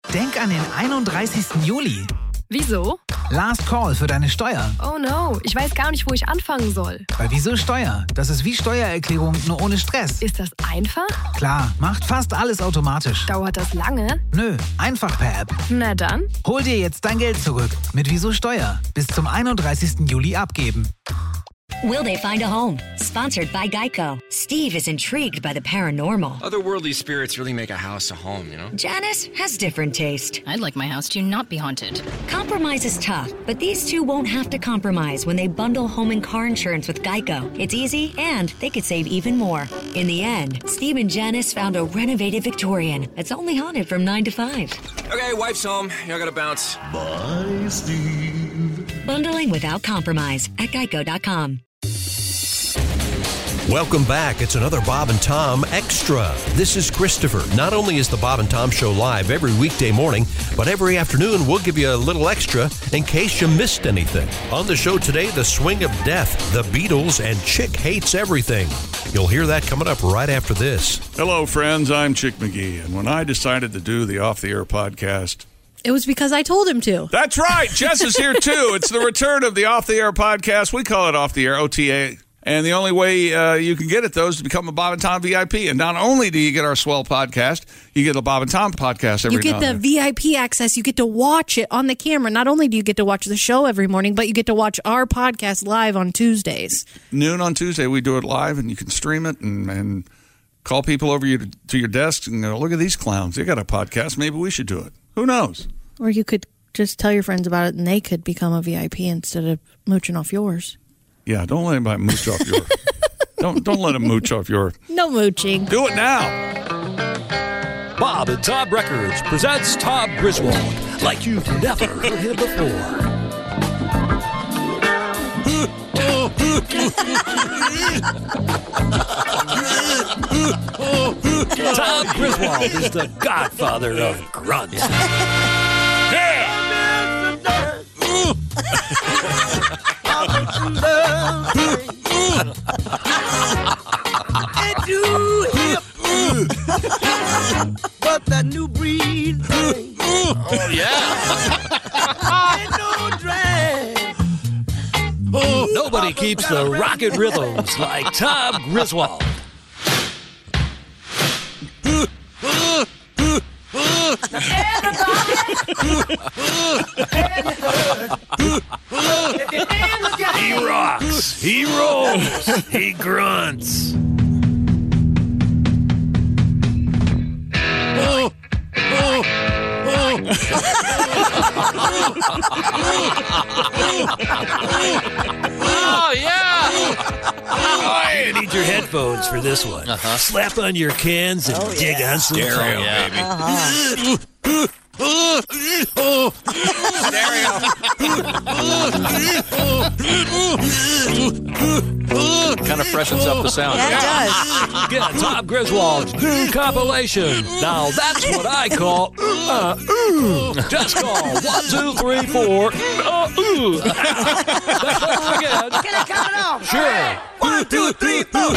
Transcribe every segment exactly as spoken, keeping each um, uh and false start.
Denk an den einunddreißigsten Juli. Wieso? Last Call für deine Steuer. Oh no, ich weiß gar nicht, wo ich anfangen soll. Bei Wieso Steuer? Das ist wie Steuererklärung, nur ohne Stress. Ist das einfach? Klar, macht fast alles automatisch. Dauert das lange? Nö, einfach per App. Na dann. Hol dir jetzt dein Geld zurück mit Wieso Steuer. Bis zum einunddreißigsten Juli abgeben. Will they find a home? Sponsored by Geico. Steve is intrigued by the paranormal. Otherworldly spirits really make a house a home, you know? Janice has different taste. I'd like my house to not be haunted. Compromise is tough, but these two won't have to compromise when they bundle home and car insurance with Geico. It's easy, and they could save even more. In the end, Steve and Janice found a renovated Victorian that's only haunted from nine to five. Okay, wife's home. Y'all gotta bounce. Bye, Steve. Bundling without compromise at geico dot com. Welcome back. It's another Bob and Tom Extra. This is Christopher. Not only is the Bob and Tom Show live every weekday morning, but every afternoon we'll give you a little extra in case you missed anything. On the show today, The Swing of Death, The Beatles, and Chick Hates Everything. You'll hear that coming up right after this. Hello, friends. I'm Chick McGee, and when I decided to do the Off the Air podcast, it was because I told him to. That's right. Jess is here, too. It's the return of the Off the Air podcast. We call it Off the Air, O T A. And the only way uh, you can get it, though, is to become a Bob and Tom V I P. And not only do you get our swell podcast, you get a Bob and Tom podcast every You get now the and then. V I P access. You get to watch it on the camera. Not only do you get to watch the show every morning, but you get to watch our podcast live on Tuesdays. Noon on Tuesday, we do it live, and you can stream it and, and call people over you to, to your desks and go, look at these clowns. They got a podcast. Maybe we should do it. Who knows? Or you could just tell your friends about it, and they could become a V I P instead of mooching off yours. Yeah, don't let anybody mooch off your... Don't don't let them mooch off your... No mooching. Do it now. Bob and Tom Records presents Tom Griswold like you've never heard him before. Tom Griswold is the godfather of grunts. Yeah! But that new breed thing. Oh, yeah. Ain't no drag. Oh, nobody keeps the rocket rhythms like Tom Griswold. He rocks, he rolls, he grunts. Oh, oh, oh. Oh, yeah. You need your headphones for this one. Uh-huh. Slap on your cans and oh, dig yeah. on some stereo, stereo, yeah. baby. Uh-huh. Kind of freshens up the sound. Yeah, it does. Get Tom Griswold's new compilation. Now that's what I call uh, ooh. Just call one, two, three, four. Uh, ooh. That's what again. Can I count it off? Sure. One, two, three, four.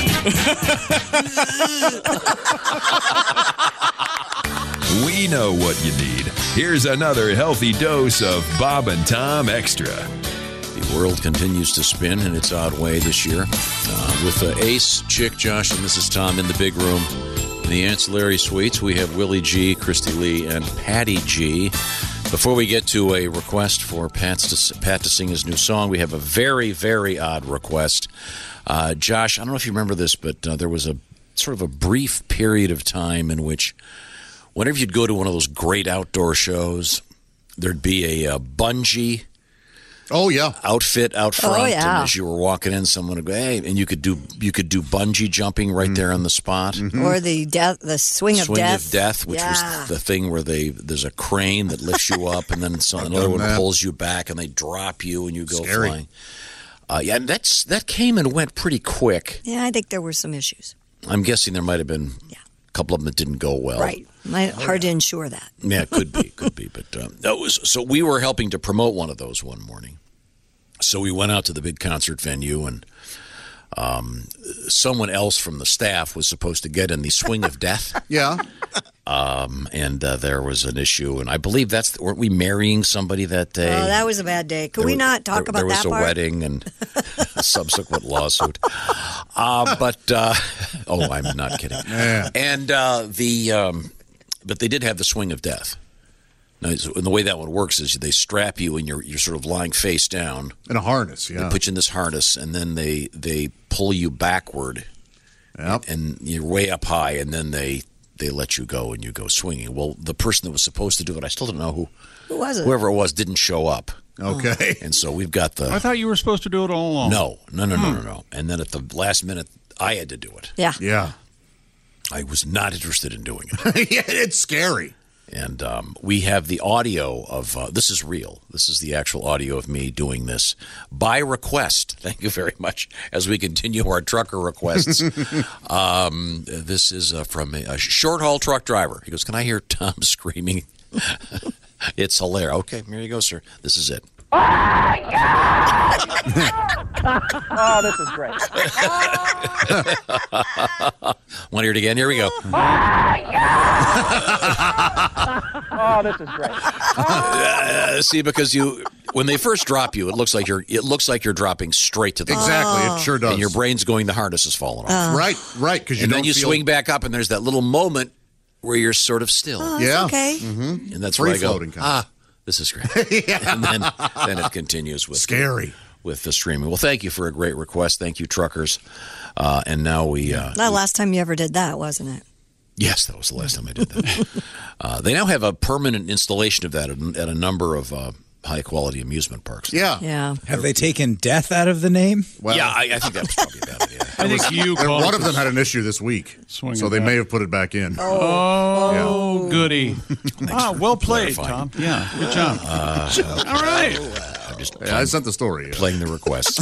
We know what you need. Here's another healthy dose of Bob and Tom Extra. The world continues to spin in its odd way this year. Uh, with uh, Ace, Chick, Josh, and Missus Tom in the big room. In the ancillary suites, we have Willie G, Christy Lee, and Patty G. Before we get to a request for Pat to, Pat to sing his new song, we have a very, very odd request. Uh, Josh, I don't know if you remember this, but uh, there was a sort of a brief period of time in which whenever you'd go to one of those great outdoor shows, there'd be a, a bungee oh yeah outfit out front, oh, yeah. and as you were walking in, someone would go, "Hey," and you could do you could do bungee jumping right mm-hmm. there on the spot, mm-hmm. or the death, the swing of swing death, of death, which yeah. was the thing where they there's a crane that lifts you up, and then so another one that. pulls you back, and they drop you, and you go Scary. flying. Uh, yeah, and that's that came and went pretty quick. Yeah, I think there were some issues. I'm guessing there might have been yeah. a couple of them that didn't go well. Right. My, hard to ensure that. Yeah, it could be, could be. But um, that was so we were helping to promote one of those one morning. So we went out to the big concert venue, and um, someone else from the staff was supposed to get in the swing of death. Yeah. Um, and uh, there was an issue, and I believe that's weren't we marrying somebody that day? Oh, that was a bad day. Could There we was- not talk there, about there was that a part? wedding and a subsequent lawsuit. Uh, but uh, oh, I'm not kidding. Yeah. And uh, the um, but they did have the swing of death. Now, so- and the way that one works is they strap you and you're you're sort of lying face down in a harness. Yeah, they put you in this harness, and then they they pull you backward. Yep. And you're way up high, and then they they let you go, and you go swinging. Well, the person that was supposed to do it, I still don't know who. Who was it? Whoever it was didn't show up. Okay. And so we've got the. I thought you were supposed to do it all along. No, no, no, no, Hmm. no, no. And then at the last minute, I had to do it. Yeah. Yeah. I was not interested in doing it. Yeah, it's scary. And um, we have the audio of uh, this is real. This is the actual audio of me doing this by request. Thank you very much. As we continue our trucker requests, um, this is uh, from a, a short haul truck driver. He goes, "Can I hear Tom screaming?" It's hilarious. Okay, here you go, sir. This is it. Oh, this is great. Want to hear it again? Here we go. Oh, this is great. Uh, see, because you, when they first drop you, it looks like you're, it looks like you're dropping straight to the Exactly, ground. it sure does. And your brain's going, the harness is falling off. Oh. Right, right. Because you and don't then you feel- swing back up, and there's that little moment where you're sort of still. Oh, that's Yeah. okay. Mm-hmm. And that's where I go, Free-floating kind of. ah, this is great. Yeah. And then, then it continues with Scary. with the streaming. Well, thank you for a great request. Thank you, truckers. Uh, and now we. Uh, That last time you ever did that, wasn't it? Yes, that was the last time I did that. uh, they now have a permanent installation of that at, at a number of uh, high-quality amusement parks. Yeah. Yeah. Have they taken death out of the name? Well, yeah, I, I think that's probably a bad idea. I think you and called one it of them had an issue this week, Swing so of they death. may have put it back in. Oh, goody. Ah, well played, clarifying. Tom. Yeah, good job. Uh, All right. I'm just Yeah, I sent the story. yeah. playing the requests.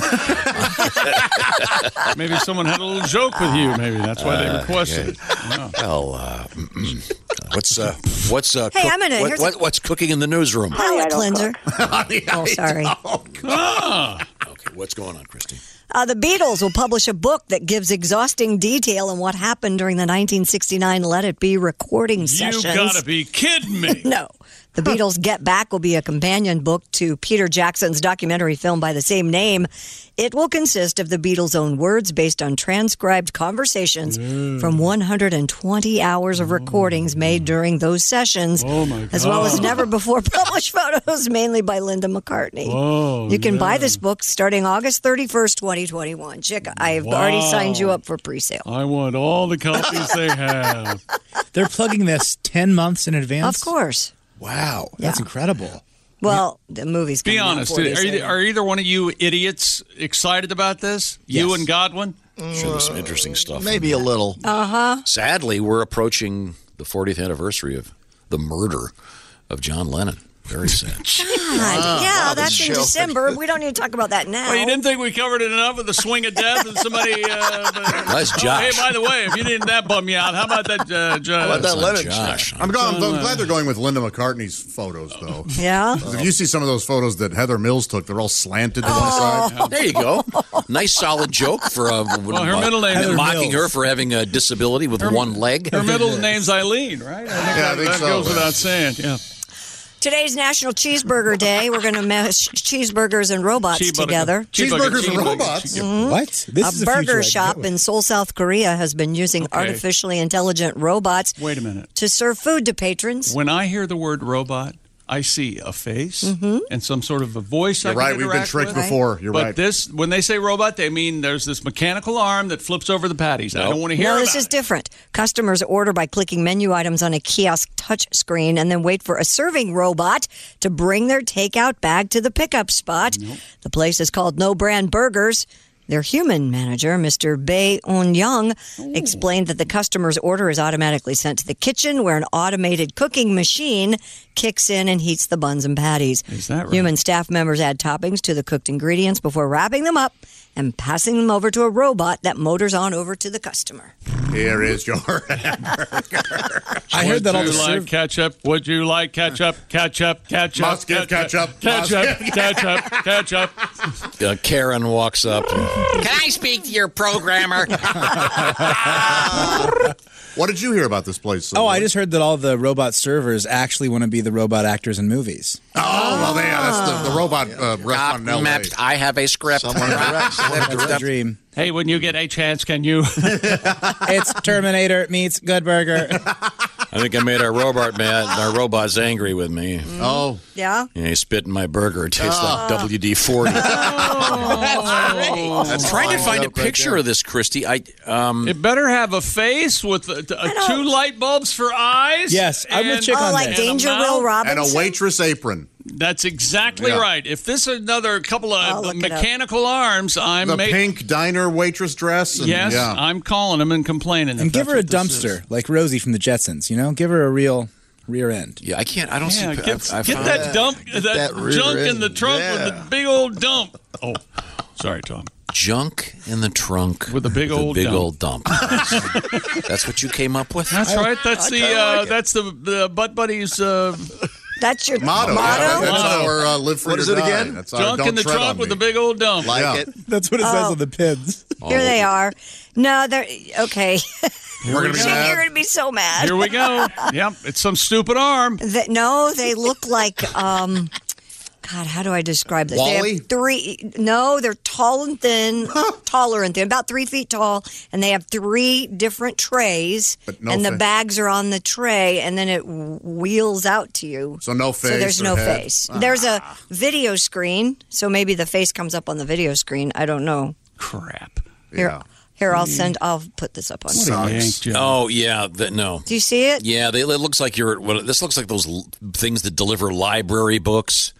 Maybe someone had a little joke with you. Maybe that's why they Uh, requested it. yeah. Well, uh, mm-mm. what's uh, what's uh, Hey, cook- I'm gonna- what, here's what, a- what's cooking in the newsroom? Palate cleanser. Oh, sorry. Ah, Okay, what's going on, Christy? Uh, the Beatles will publish a book that gives exhausting detail on what happened during the nineteen sixty-nine Let It Be recording you sessions. gotta be kidding me. No. The Beatles Get Back will be a companion book to Peter Jackson's documentary film by the same name. It will consist of the Beatles' own words based on transcribed conversations from one hundred twenty hours of recordings made during those sessions, Oh, my as well as God. never before published photos, mainly by Linda McCartney. Oh, you can buy yeah. this book starting August thirty-first, twenty twenty-one. Chick, I've already signed you up for pre-sale. I want all the copies they have. They're plugging this ten months in advance? Of course. Wow, that's Yeah. incredible. Well, the movie's Be coming out honest. four Are, days either, later. are either one of you idiots excited about this? You Yes. and Godwin? Sure, there's some interesting stuff. Maybe a little. Uh-huh. Sadly, we're approaching the fortieth anniversary of the murder of John Lennon. Very sad. God, yeah, that's in joke. December. We don't need to talk about that now. Well, you didn't think we covered it enough with the swing of death and somebody. Uh, That's Oh, Josh. hey, by the way, if you didn't that bum you out, how about that, uh, Josh? How about that Lennon Josh. I'm, glad, I'm John glad they're going with Linda McCartney's photos, though. Yeah? 'Cause If you see some of those photos that Heather Mills took, they're all slanted to Oh. one side. There you go. Nice solid joke for uh, Well, her middle name is mocking Mills. her for having a disability with one leg. Her middle name's Eileen, right? I think Yeah, I that, think that so. goes without saying. Yeah. Today's National Cheeseburger Day. We're going to mesh cheeseburgers and robots Cheeseburger. together. Cheeseburgers and Cheeseburger. robots? What? This a is a burger future I'd shop go with. in Seoul, South Korea has been using Okay. artificially intelligent robots Wait a minute. to serve food to patrons. When I hear the word robot, I see a face and some sort of a voice. You're I can right. We've been interact tricked with. before. You're but right. this, when they say robot, they mean there's this mechanical arm that flips over the patties. I don't want to hear No, about this is it. different. Customers order by clicking menu items on a kiosk touch screen and then wait for a serving robot to bring their takeout bag to the pickup spot. The place is called No Brand Burgers. Their human manager, Mister Bae Un Young, explained that the customer's order is automatically sent to the kitchen where an automated cooking machine kicks in and heats the buns and patties. Is that right? Human staff members add toppings to the cooked ingredients before wrapping them up and passing them over to a robot that motors on over to the customer. Here is your hamburger. I heard that all Would the you like serv- ketchup? Would you like ketchup? Ketchup, ketchup, Must give ketchup. ketchup, Must give ketchup, ketchup. uh, Karen walks up. Can I speak to your programmer? What did you hear about this place? Oh, I just heard that all the robot servers actually want to be the robot actors in movies. Oh, well, yeah, that's the, the robot uh, restaurant in L A. I have a script. Someone direct. That's the dream. Hey, when you get a chance, can you? It's Terminator meets Good Burger. I think I made our robot mad. Our robot's angry with me. Mm. Oh. Yeah? Yeah, he spit in my burger. It tastes Oh. like W D forty. Oh. I'm trying to find a picture of this, Christy. I um. It better have a face with uh, uh, two light bulbs for eyes. Yes, I'm with and- Chick Oh, on like this. Danger And a Will mouth. Robinson? And a waitress apron. That's exactly Yeah. right. If this is another couple I'll of look it up. mechanical arms, I'm The ma- pink diner waitress dress. And, Yes, yeah. I'm calling them and complaining. And if give that's her a what this dumpster, is. like Rosie from the Jetsons, you know? Give her a real rear end. Yeah, I can't. I don't Yeah, see. get, I, I get found- that dump, that, that rear junk in end. the trunk Yeah. with the big old dump. Oh, sorry, Tom. Junk in the trunk With a big the old big dump. old dump. That's what you came up with. That's right. That's I the kinda uh, like it. that's the the Butt Buddies uh, That's your Motto. motto? Yeah, that's Motto. our uh, live free What is to it die. again? That's our junk don't in the tread trunk on with me. the big old dump. Like Yeah. it. That's what it says Oh. on the pins. Here they are. No, they're okay. We're going to be You're mad. going to be so mad. Here we go. Yep, it's some stupid arm. That, no, they look like, um, God, how do I describe this? They Wall-E? have three, no, they're tall and thin, taller and thin, about three feet tall, and they have three different trays, But no and the fa- bags are on the tray, and then it w- wheels out to you. So no face So there's or no head? face. There's a video screen, so maybe the face comes up on the video screen. I don't know. Crap. Here, Yeah. here, I'll send. I'll put this up on. Sucks. Oh yeah, that no. Do you see it? Yeah, they, it looks like you're. What, this looks like those l- things that deliver library books.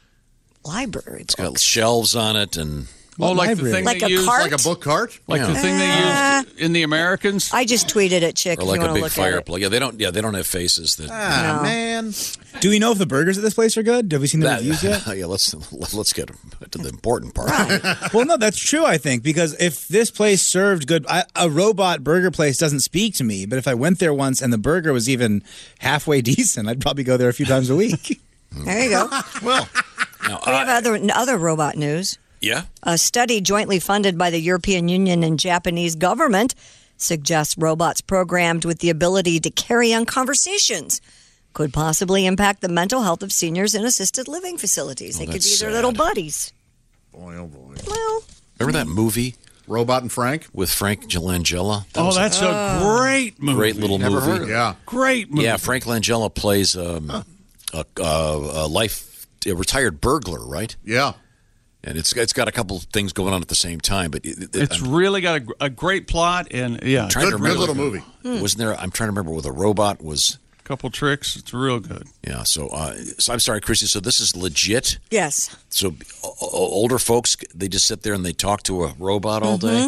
Library. It's got shelves on it, and Oh, like library? the thing Like they a use, cart? Like a book cart? like Yeah. the thing they Uh, used in the Americans. I just tweeted it, chick. or if like you a want to big look at it. fireplace. Yeah, they don't. Yeah, they don't have faces. That. Ah, No. man. Do we know if the burgers at this place are good? Have we seen the that reviews yet? yeah, let's let's get to the important part. Well, no, that's true, I think, because if this place served good, I, a robot burger place doesn't speak to me, but if I went there once and the burger was even halfway decent, I'd probably go there a few times a week. There you go. Well, now, We have uh, other other robot news. yeah. A study jointly funded by the European Union and Japanese government suggests robots programmed with the ability to carry on conversations could possibly impact the mental health of seniors in assisted living facilities. Oh, they could be that's their sad. little buddies. Boy, oh boy. Well, Remember that movie Robot and Frank? with Frank Langella? That Oh, was that's a great movie. great little Never movie. heard of it. Yeah. Great movie. Yeah, Frank Langella plays um, a, a, a life a retired burglar, right? Yeah. And it's it's got a couple things going on at the same time, but it, it, It's I'm really got a, a great plot and yeah, trying Good, to remember. good little movie. Wasn't there? I'm trying to remember whether a robot was. couple tricks. It's real good. Yeah. So, uh, so I'm sorry, Chrissy. So this is legit. yes. So o- o- older folks, they just sit there and they talk to a robot all day.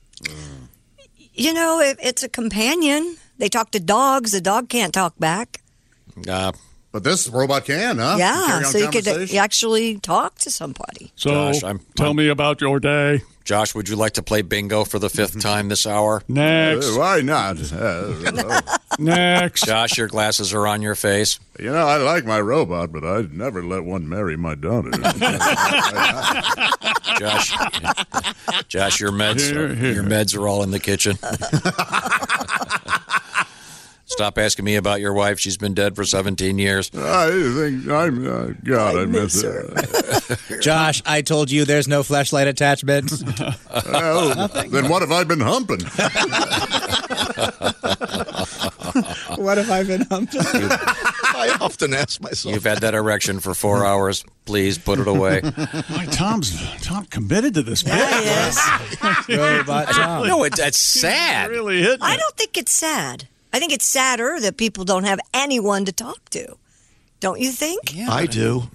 You know, if it's a companion. They talk to dogs. The dog can't talk back. Uh, But this robot can, huh? yeah, Carry on so you could conversation? actually talk to somebody. So Josh, I'm- tell I'm- me about your day. Josh, would you like to play bingo for the fifth time this hour? Next. Uh, why not? Uh, Next. Josh, your glasses are on your face. you know, I like my robot, but I'd never let one marry my daughter. Josh, Josh, your meds, Here, here. your meds are all in the kitchen. Stop asking me about your wife. She's been dead for seventeen years. I think I'm. Uh, God, I, miss her. Josh, I told you there's no flashlight attachment. Well, then what have I been humping? What have I been humping? I often ask myself. You've had that erection for four hours. Please put it away. Boy, Tom's Tom committed to this bit. Yes. Robot Tom. No, it, that's sad. Really hit me. I don't think it's sad. I think it's sadder that people don't have anyone to talk to. Don't you think? Yeah, I do.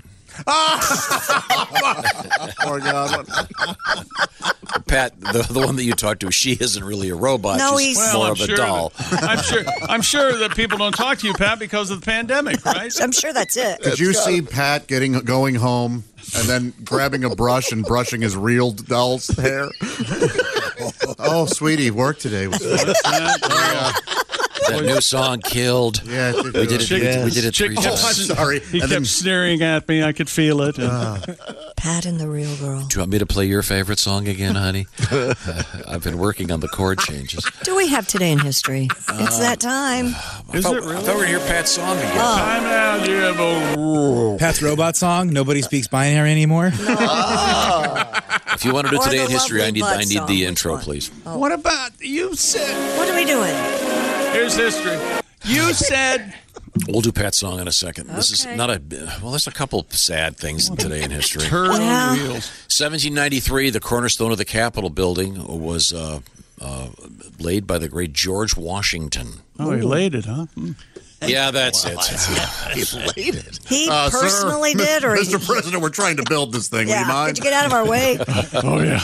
Poor God. Pat, the, the one that you talked to, she isn't really a robot. No, She's he's- more Well, of I'm a sure doll. that- I'm sure. I'm sure that people don't talk to you, Pat, because of the pandemic, right? I'm sure that's it. Could you see Pat getting going home and then grabbing a brush and brushing his real doll's hair? Oh, sweetie, work today was fun. Yeah. that new song killed. Yeah, we did it. Chick- we, we did it Chick- three Oh, times. I'm sorry. He And kept then- sneering at me. I could feel it. Uh, Pat and the Real Girl. Do you want me to play your favorite song again, honey? uh, I've been working on the chord changes. Do we have Today in History? It's that time. Is I thought, it really? I thought we were going to hear Pat's song again. Time out, yeah, but- Pat's robot song. Nobody speaks binary anymore. If you want to do Or Today the in History, I Lovely need Bud I need song. the Which intro, one? please. What about you said? What are we doing? Here's history. You said. We'll do Pat's song in a second. This is Okay. not a well. There's a couple sad things Today in History. Turn on Yeah. wheels. seventeen ninety-three, the cornerstone of the Capitol building was uh, uh, laid by the great George Washington. Oh, he laid it, huh? Hmm. Yeah, that's it. He laid it. He uh, sir, personally did, or Mister he- President, we're trying to build this thing. Yeah, Would you mind? could you get out of our way? Oh, yeah.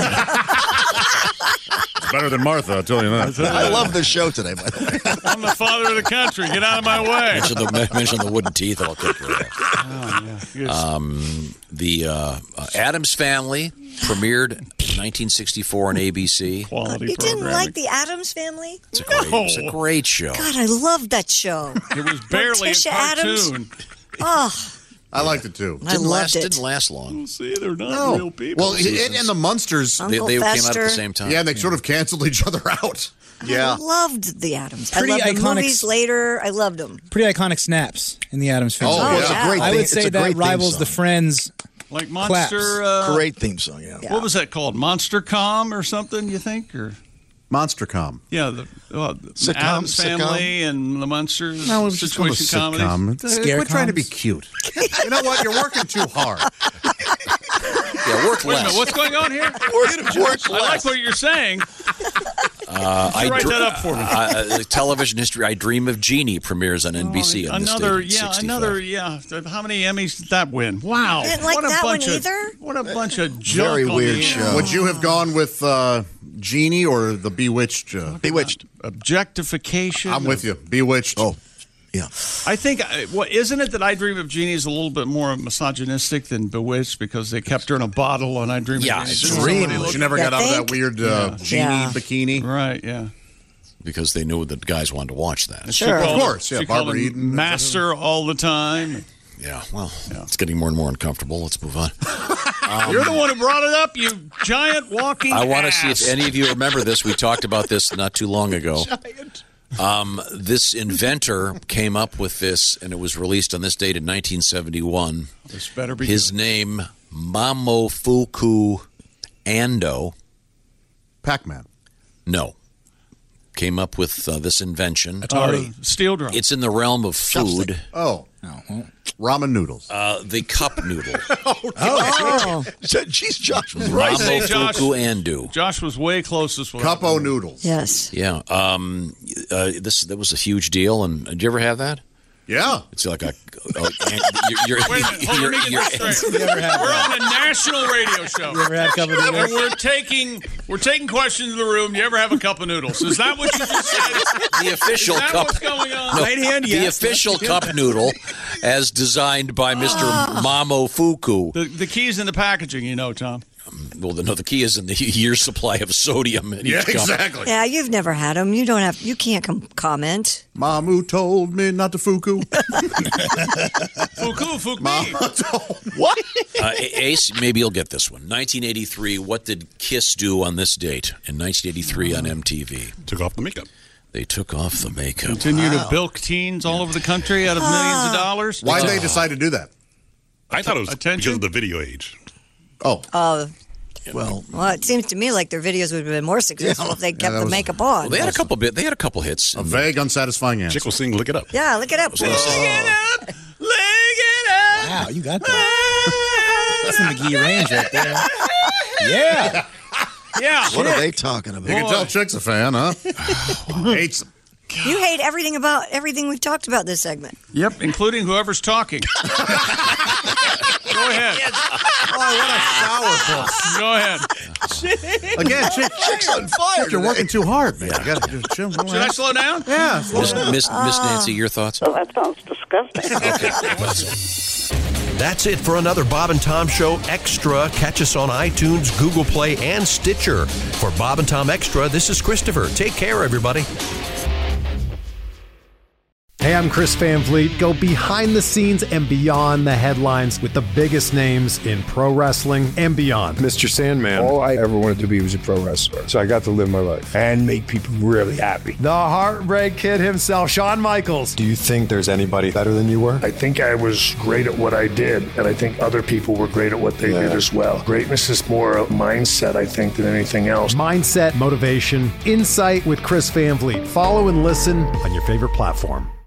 It's better than Martha, I'll tell you that. I love this show today, by the way. I'm the father of the country. Get out of my way. mention, the, mention the wooden teeth, and I'll kick your ass. Oh, yeah. Um, the uh, uh, Addams Family premiered in nineteen sixty-four on A B C. Quality You didn't programming. like the Addams Family? It's a great, it's a great show. God, I loved that show. It was barely a Morticia cartoon. Adams? Oh, I liked it too. I Didn't loved last, it. Didn't last long. See, they're not No. real people. Well, it, and the Munsters, They, Uncle they came out at Fester. the same time. yeah, and they sort of canceled each other out. Yeah. I loved the Adams. Pretty I loved the iconic- movies later. I loved them. Pretty iconic snaps in the Addams Family. Oh, it's yeah. a great I theme- would it's say a that great theme rivals song. the Friends. Like Monster. Uh, Great theme song, yeah. Yeah. What was that called? Monster Com or something? You think? Or MonsterCom. yeah, the, well, the Sitcom, Addams sitcom. Family and the Munsters. No, it was just called a situation comedy. sitcom. Scare Quit trying to be coms. cute. You know what? You're working too hard. Yeah, work Wait a less. minute, what's going on here? Work, work I like what you're saying. Uh, You write dr- that up for me. Uh, uh, television history. I Dream of Jeannie premieres on N B C. on this Another, date in yeah, sixty-five. another, yeah. How many Emmys did that win? Wow! I didn't like what a that one bunch of, either. What a bunch of junk. Very on weird the show. air. Would you have gone with uh, Genie or the Bewitched? Uh, Bewitched. Objectification. I'm with you. Bewitched. Oh, yeah. I think, uh, what isn't it that I Dream of Jeannie is a little bit more misogynistic than Bewitched because they kept her in a bottle and I Dream Yeah, of Jeannie. it's Didn't Dream. somebody look- She never You got out of think? that weird uh, Yeah. Genie Yeah. bikini. Right, yeah. because they knew that guys wanted to watch that. Sure. She Of called- course, yeah, she called Barbara him Eden. Master all the time. Yeah, well, it's getting more and more uncomfortable. Let's move on. Um, You're the one who brought it up, you giant walking I want to ass. see if any of you remember this. We talked about this not too long ago. Um, this inventor came up with this, and it was released on this date in nineteen seventy-one. This better be His good. name, Momofuku Ando. Pac-Man. No. Came up with uh, this invention. Uh, steel drum. It's in the realm of food. Oh. Ramen noodles. Uh, the cup noodle. Oh, Jeez, Josh was Right, say, Josh. Momofuku Ando. Josh was way closest with Cupo noodles. yes. Yeah. Um, uh, this that was a huge deal. And did you ever have that? Yeah. It's like a. a you're, you're, Wait a minute, hold on, you're- let me get you're- this straight. We're on a national radio show. You ever had a cup of And noodles? we're taking we're taking questions in the room. You ever have a cup of noodles? Is that what you just said? the official Is that cup. what's going on? No, Right hand, the yes. official cup noodle, as designed by Mister Momofuku. The, the key's in the packaging, you know, Tom. Well, the, no, the key is in the year's supply of sodium in each Yeah, cup. exactly. Yeah, you've never had them. You don't have. You can't com- comment. Mamu told me not to fuku. Fuku, fuku me. What? Uh, Ace, maybe you'll get this one. nineteen eighty-three. What did Kiss do on this date in nineteen eighty-three on M T V? Took off the makeup. They took off the makeup. Continue to bilk teens all over the country out of millions of dollars. Why'd they decide to do that? I thought it was Attention? because of the video age. Oh. Uh, Well, well, it seems to me like their videos would have been more successful Yeah. if they kept Yeah, that the was- makeup on. Well, they had a couple bit. They had a couple hits. A vague, unsatisfying answer. Chick will sing "Lick It Up." Yeah, look it up. Lick it up, lick it up. Wow, you got that. That's the McGee range right there. Yeah. Yeah. what are they talking about? You can tell Chick's a fan, huh? Hates them. You hate everything about everything we've talked about this segment. Yep, including whoever's talking. Go ahead. Oh, what a sourpuss. Go ahead. Again, Chick, Chick's on fire. Chick, you're working too hard, man. You gotta just chill. Should I slow down? Yeah. slow Miss, down. Miss, Miss Nancy, your thoughts? Well, that sounds disgusting. That's it for another Bob and Tom Show Extra. Catch us on iTunes, Google Play, and Stitcher. For Bob and Tom Extra, this is Christopher. Take care, everybody. Hey, I'm Chris Van Vliet. Go behind the scenes and beyond the headlines with the biggest names in pro wrestling and beyond. Mister Sandman. All I ever wanted to be was a pro wrestler. So I got to live my life and make people really happy. The Heartbreak Kid himself, Shawn Michaels. Do you think there's anybody better than you were? I think I was great at what I did, and I think other people were great at what they yeah. did as well. Greatness is more a mindset, I think, than anything else. Mindset, motivation, insight with Chris Van Vliet. Follow and listen on your favorite platform.